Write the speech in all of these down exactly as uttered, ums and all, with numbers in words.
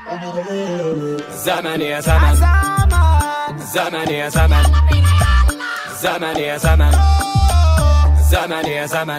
زمن يا زمن، زمن يا زمن، زمن يا زمن، زمن يا زمن.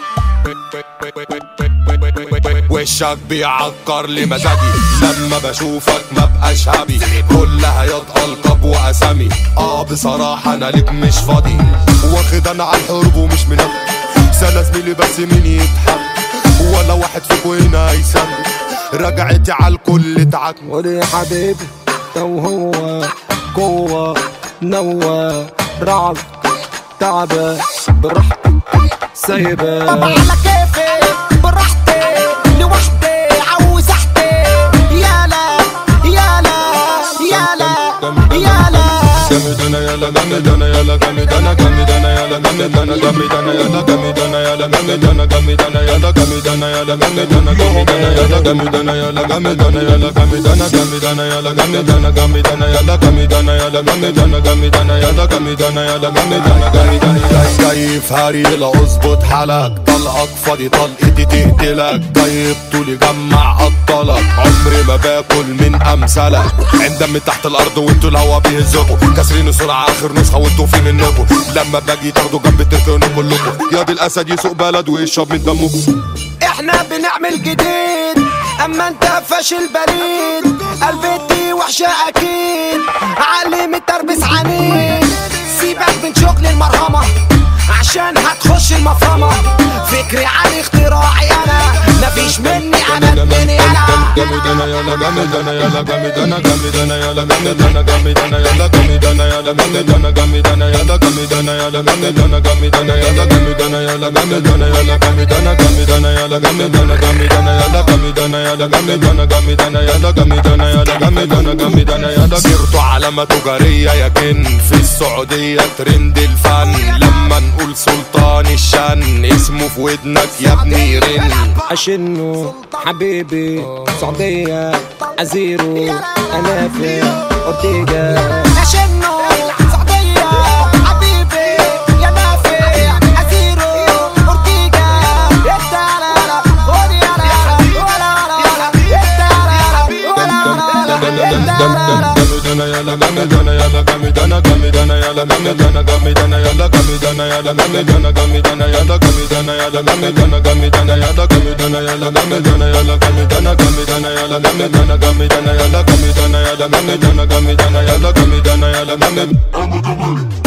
وشك بيعكر لي مزاجي لما بشوفك مبقاش هابي، كلها ياض ألقاب وأسامي. اه بصراحة أنا ليك مش فاضي، واخد أنا على الحروب ومش منافق. سنة زميلي بس مين يتحب، ولا واحد فيكو هنا هيسمي. رجعتي على الكل تعك ولي حبيبي تو هو قوة نوى رعب تعبة براحتي سايبة. طبعا على كيفي براحتي لوحدي عاوز احكي. يالا يالا يالا يالا جامد انا يالا جامد انا يالا جامد انا جامد انا يالا جامد انا جامد انا يالا جامد انا يالا جامد انا جامد انا يالا جامد انا يالا جامد انا جامد انا يالا جامد انا يالا جامد انا يالا جامد انا جامد انا يالا جامد انا جامد انا يالا جامد انا يالا جامد انا جامد انا يالا جامد انا يالا جامد انا جامد انا جاي في هريلة اظبط حالك. طلقك فاضي طلقتي تقتلك، جاي بطولي جمع ابطالك. عمري ما باكل من امثالك، عند من تحت الارض وانتوا الهوا بيهزكوا. كاسرين السرعة اخر نسخة وانتوا في منكوا. لما باجي تاخدوا جنب تركنوا كلكوا. ياض الاسد يسوق بلد ويشرب من دمكوا. احنا بنعمل جديد اما انت فاشل بريد. قلبتي وحشة اكيد عقلي متربس عنيد. سيبك من شغل المرهمة عشان هتخش المفرمة. فكري علي اختراعي انا مفيش مني انا اتنين انا. جامد انا يالا جامد انا يالا جامد انا جامد انا يالا جامد انا جامد انا يالا جامد انا يالا جامد انا جامد انا يالا جامد انا يالا جامد انا جامد انا يالا جامد انا يالا جامد انا يالا جامد انا جامد انا يالا جامد انا جامد انا يالا جامد انا يالا جامد انا جامد انا يالا جامد انا يالا جامد انا جامد انا يالا. سيرته علامة تجارية يا جن في السعودية ترند الفن. لما نقول سلطان الشن اسمه في ودنك يا ابني رن. أشنو حبيبي سعودية أزيرو ألافي أورتيجا. أشنو سعودية حبيبي يا نافي أزيرو أورتيجا. يتالا ودي أنا ولا أنا يتالا ولا أنا. انا يالا جامد انا يالا جامد انا جامد انا يالا جامد انا جامد انا يالا جامد انا يالا جامد انا جامد انا يالا جامد انا يالا جامد انا جامد انا يالا جامد انا يالا جامد انا يالا جامد انا جامد انا يالا جامد انا جامد انا يالا جامد انا يالا جامد انا جامد انا يالا جامد انا يالا جامد.